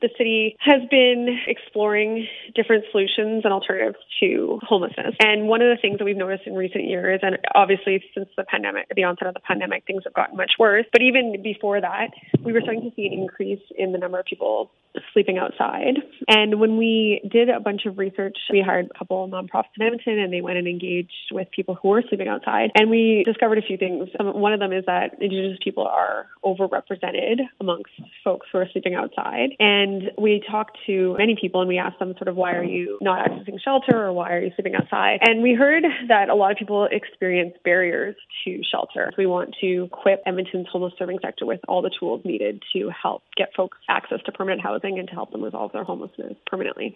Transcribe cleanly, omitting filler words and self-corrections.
The city has been exploring different solutions and alternatives to homelessness. And one of the things that we've noticed in recent years, and obviously since the onset of the pandemic, things have gotten much worse. But even before that, we were starting to see an increase in the number of people sleeping outside. And when we did a bunch of research, we hired a couple of nonprofits in Edmonton, and they went and engaged with people who were sleeping outside. And we discovered a few things. One of them is that Indigenous people are overrepresented amongst folks who are sleeping outside. And we talked to many people, and we asked them sort of, why are you not accessing shelter, or why are you sleeping outside? And we heard that a lot of people experience barriers to shelter. We want to equip Edmonton's homeless serving sector with all the tools needed to help get folks access to permanent housing and to help them resolve their homelessness permanently.